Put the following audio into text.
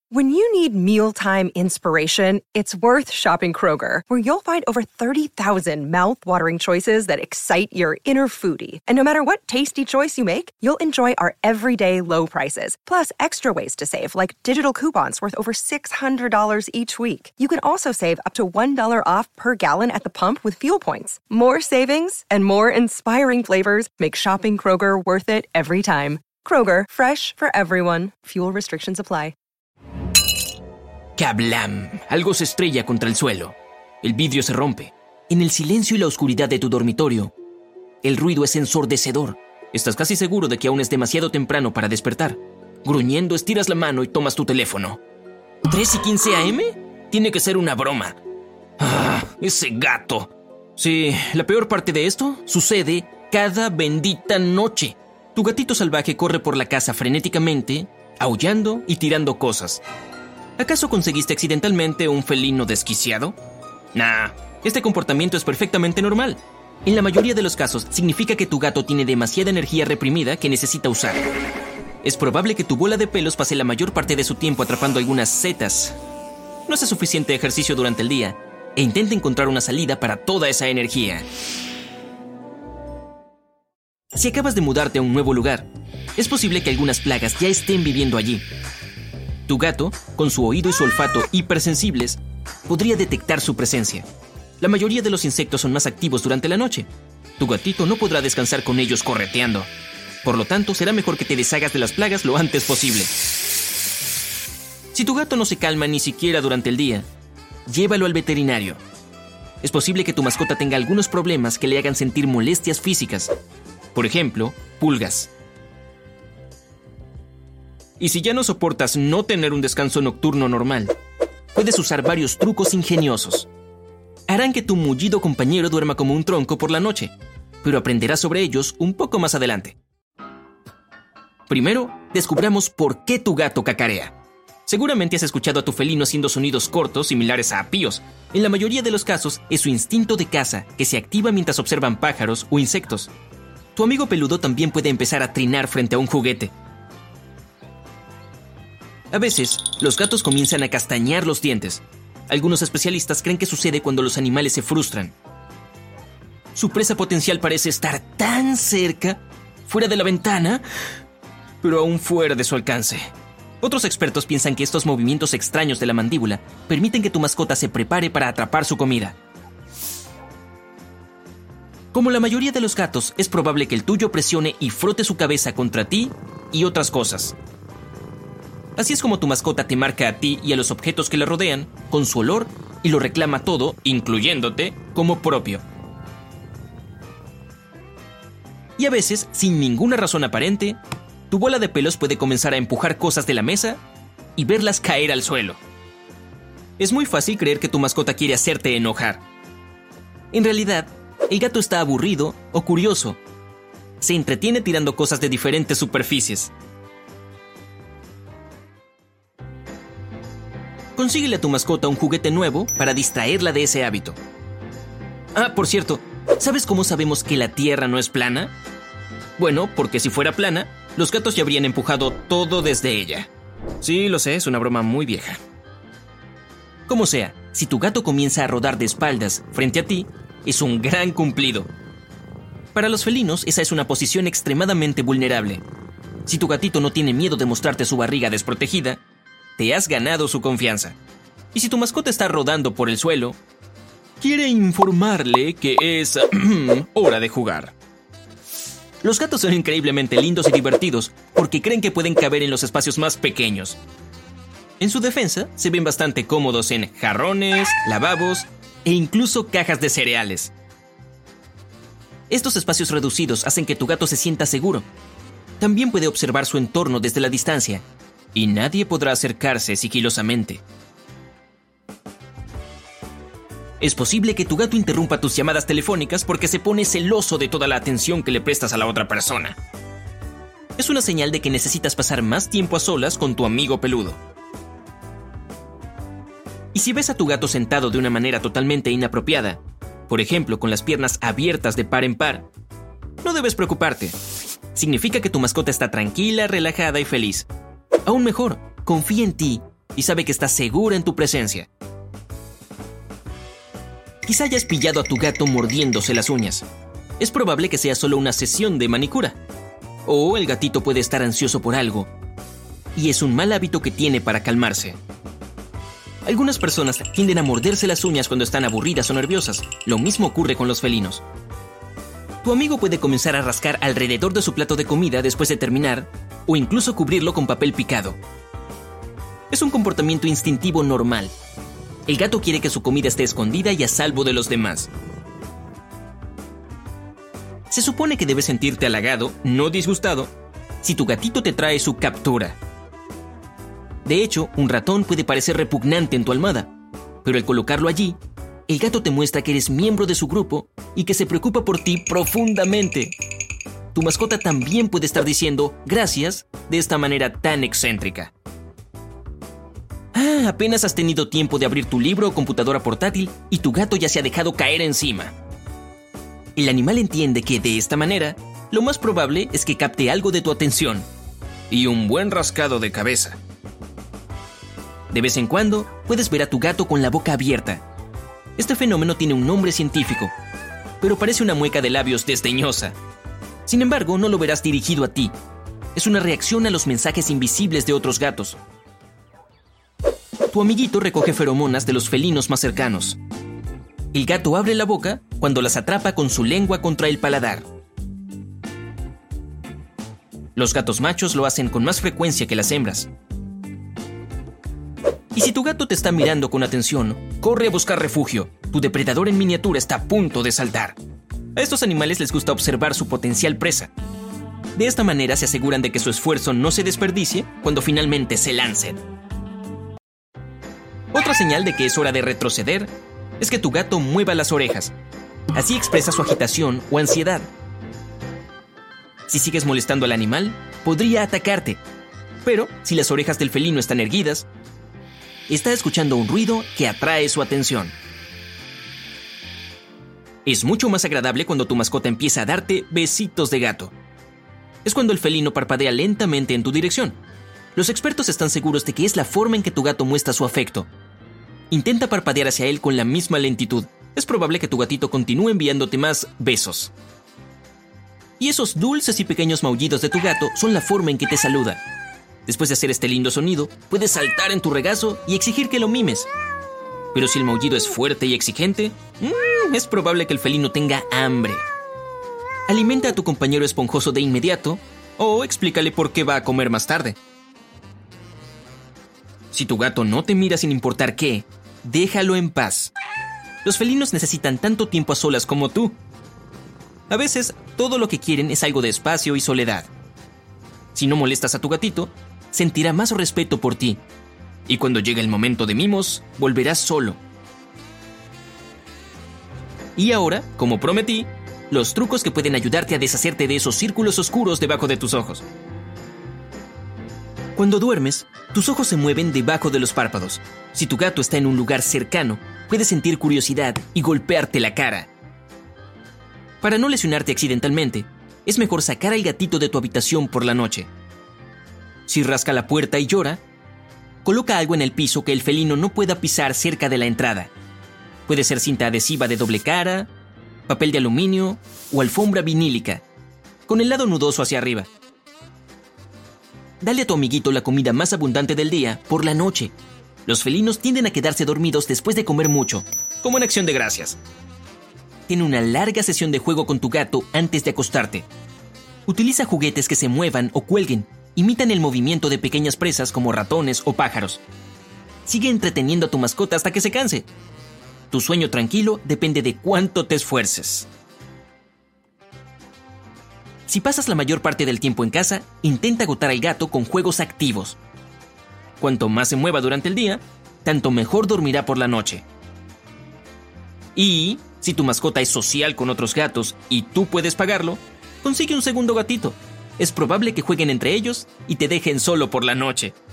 When you need mealtime inspiration, it's worth shopping Kroger, where you'll find over 30,000 mouth-watering choices that excite your inner foodie. And no matter what tasty choice you make, you'll enjoy our everyday low prices, plus extra ways to save, like digital coupons worth over $600 each week. You can also save up to $1 off per gallon at the pump with fuel points. More savings and more inspiring flavors make shopping Kroger worth it every time. Kroger, fresh for everyone. Fuel restrictions apply. ¡Kablam! Algo se estrella contra el suelo. El vidrio se rompe. En el silencio y la oscuridad de tu dormitorio, el ruido es ensordecedor. Estás casi seguro de que aún es demasiado temprano para despertar. Gruñendo, estiras la mano y tomas tu teléfono. ¿3:15 a.m.? Tiene que ser una broma. ¡Ah! ¡Ese gato! Sí, la peor parte de esto sucede cada bendita noche. Tu gatito salvaje corre por la casa frenéticamente, aullando y tirando cosas. ¿Acaso conseguiste accidentalmente un felino desquiciado? Nah, este comportamiento es perfectamente normal. En la mayoría de los casos, significa que tu gato tiene demasiada energía reprimida que necesita usar. Es probable que tu bola de pelos pase la mayor parte de su tiempo atrapando algunas setas. No hace suficiente ejercicio durante el día e intenta encontrar una salida para toda esa energía. Si acabas de mudarte a un nuevo lugar, es posible que algunas plagas ya estén viviendo allí. Tu gato, con su oído y su olfato hipersensibles, podría detectar su presencia. La mayoría de los insectos son más activos durante la noche. Tu gatito no podrá descansar con ellos correteando. Por lo tanto, será mejor que te deshagas de las plagas lo antes posible. Si tu gato no se calma ni siquiera durante el día, llévalo al veterinario. Es posible que tu mascota tenga algunos problemas que le hagan sentir molestias físicas. Por ejemplo, pulgas. Y si ya no soportas no tener un descanso nocturno normal, puedes usar varios trucos ingeniosos. Harán que tu mullido compañero duerma como un tronco por la noche, pero aprenderás sobre ellos un poco más adelante. Primero, descubramos por qué tu gato cacarea. Seguramente has escuchado a tu felino haciendo sonidos cortos similares a píos. En la mayoría de los casos, es su instinto de caza que se activa mientras observan pájaros o insectos. Tu amigo peludo también puede empezar a trinar frente a un juguete. A veces, los gatos comienzan a castañear los dientes. Algunos especialistas creen que sucede cuando los animales se frustran. Su presa potencial parece estar tan cerca, fuera de la ventana, pero aún fuera de su alcance. Otros expertos piensan que estos movimientos extraños de la mandíbula permiten que tu mascota se prepare para atrapar su comida. Como la mayoría de los gatos, es probable que el tuyo presione y frote su cabeza contra ti y otras cosas. Así es como tu mascota te marca a ti y a los objetos que la rodean con su olor y lo reclama todo, incluyéndote, como propio. Y a veces, sin ninguna razón aparente, tu bola de pelos puede comenzar a empujar cosas de la mesa y verlas caer al suelo. Es muy fácil creer que tu mascota quiere hacerte enojar. En realidad, el gato está aburrido o curioso. Se entretiene tirando cosas de diferentes superficies. Consíguele a tu mascota un juguete nuevo para distraerla de ese hábito. Ah, por cierto, ¿sabes cómo sabemos que la Tierra no es plana? Bueno, porque si fuera plana, los gatos ya habrían empujado todo desde ella. Sí, lo sé, es una broma muy vieja. Como sea, si tu gato comienza a rodar de espaldas frente a ti, es un gran cumplido. Para los felinos, esa es una posición extremadamente vulnerable. Si tu gatito no tiene miedo de mostrarte su barriga desprotegida, te has ganado su confianza. Y si tu mascota está rodando por el suelo, quiere informarle que es hora de jugar. Los gatos son increíblemente lindos y divertidos porque creen que pueden caber en los espacios más pequeños. En su defensa, se ven bastante cómodos en jarrones, lavabos e incluso cajas de cereales. Estos espacios reducidos hacen que tu gato se sienta seguro. También puede observar su entorno desde la distancia y nadie podrá acercarse sigilosamente. Es posible que tu gato interrumpa tus llamadas telefónicas porque se pone celoso de toda la atención que le prestas a la otra persona. Es una señal de que necesitas pasar más tiempo a solas con tu amigo peludo. Y si ves a tu gato sentado de una manera totalmente inapropiada, por ejemplo con las piernas abiertas de par en par, no debes preocuparte. Significa que tu mascota está tranquila, relajada y feliz. Aún mejor, confía en ti y sabe que está segura en tu presencia. Quizá hayas pillado a tu gato mordiéndose las uñas. Es probable que sea solo una sesión de manicura. O el gatito puede estar ansioso por algo, y es un mal hábito que tiene para calmarse. Algunas personas tienden a morderse las uñas cuando están aburridas o nerviosas. Lo mismo ocurre con los felinos. Tu amigo puede comenzar a rascar alrededor de su plato de comida después de terminar, o incluso cubrirlo con papel picado. Es un comportamiento instintivo normal. El gato quiere que su comida esté escondida y a salvo de los demás. Se supone que debes sentirte halagado, no disgustado, si tu gatito te trae su captura. De hecho, un ratón puede parecer repugnante en tu almohada, pero al colocarlo allí, el gato te muestra que eres miembro de su grupo y que se preocupa por ti profundamente. Tu mascota también puede estar diciendo gracias de esta manera tan excéntrica. Apenas has tenido tiempo de abrir tu libro o computadora portátil y tu gato ya se ha dejado caer encima. El animal entiende que de esta manera, lo más probable es que capte algo de tu atención y un buen rascado de cabeza. De vez en cuando, puedes ver a tu gato con la boca abierta. Este fenómeno tiene un nombre científico, pero parece una mueca de labios desdeñosa. Sin embargo, no lo verás dirigido a ti. Es una reacción a los mensajes invisibles de otros gatos. Tu amiguito recoge feromonas de los felinos más cercanos. El gato abre la boca cuando las atrapa con su lengua contra el paladar. Los gatos machos lo hacen con más frecuencia que las hembras. Y si tu gato te está mirando con atención, corre a buscar refugio. Tu depredador en miniatura está a punto de saltar. A estos animales les gusta observar su potencial presa. De esta manera se aseguran de que su esfuerzo no se desperdicie cuando finalmente se lancen. Otra señal de que es hora de retroceder es que tu gato mueva las orejas. Así expresa su agitación o ansiedad. Si sigues molestando al animal, podría atacarte. Pero si las orejas del felino están erguidas, está escuchando un ruido que atrae su atención. Es mucho más agradable cuando tu mascota empieza a darte besitos de gato. Es cuando el felino parpadea lentamente en tu dirección. Los expertos están seguros de que es la forma en que tu gato muestra su afecto. Intenta parpadear hacia él con la misma lentitud. Es probable que tu gatito continúe enviándote más besos. Y esos dulces y pequeños maullidos de tu gato son la forma en que te saluda. Después de hacer este lindo sonido, puedes saltar en tu regazo y exigir que lo mimes. Pero si el maullido es fuerte y exigente, es probable que el felino tenga hambre. Alimenta a tu compañero esponjoso de inmediato o explícale por qué va a comer más tarde. Si tu gato no te mira sin importar qué, déjalo en paz. Los felinos necesitan tanto tiempo a solas como tú. A veces, todo lo que quieren es algo de espacio y soledad. Si no molestas a tu gatito, sentirá más respeto por ti. Y cuando llegue el momento de mimos, volverás solo. Y ahora, como prometí, los trucos que pueden ayudarte a deshacerte de esos círculos oscuros debajo de tus ojos. Cuando duermes, tus ojos se mueven debajo de los párpados. Si tu gato está en un lugar cercano, puedes sentir curiosidad y golpearte la cara. Para no lesionarte accidentalmente, es mejor sacar al gatito de tu habitación por la noche. Si rasca la puerta y llora, coloca algo en el piso que el felino no pueda pisar cerca de la entrada. Puede ser cinta adhesiva de doble cara, papel de aluminio o alfombra vinílica, con el lado nudoso hacia arriba. Dale a tu amiguito la comida más abundante del día por la noche. Los felinos tienden a quedarse dormidos después de comer mucho, como en acción de gracias. Ten una larga sesión de juego con tu gato antes de acostarte. Utiliza juguetes que se muevan o cuelguen. Imitan el movimiento de pequeñas presas como ratones o pájaros. Sigue entreteniendo a tu mascota hasta que se canse. Tu sueño tranquilo depende de cuánto te esfuerces. Si pasas la mayor parte del tiempo en casa, intenta agotar al gato con juegos activos. Cuanto más se mueva durante el día, tanto mejor dormirá por la noche. Y, si tu mascota es social con otros gatos y tú puedes pagarlo, consigue un segundo gatito. Es probable que jueguen entre ellos y te dejen solo por la noche.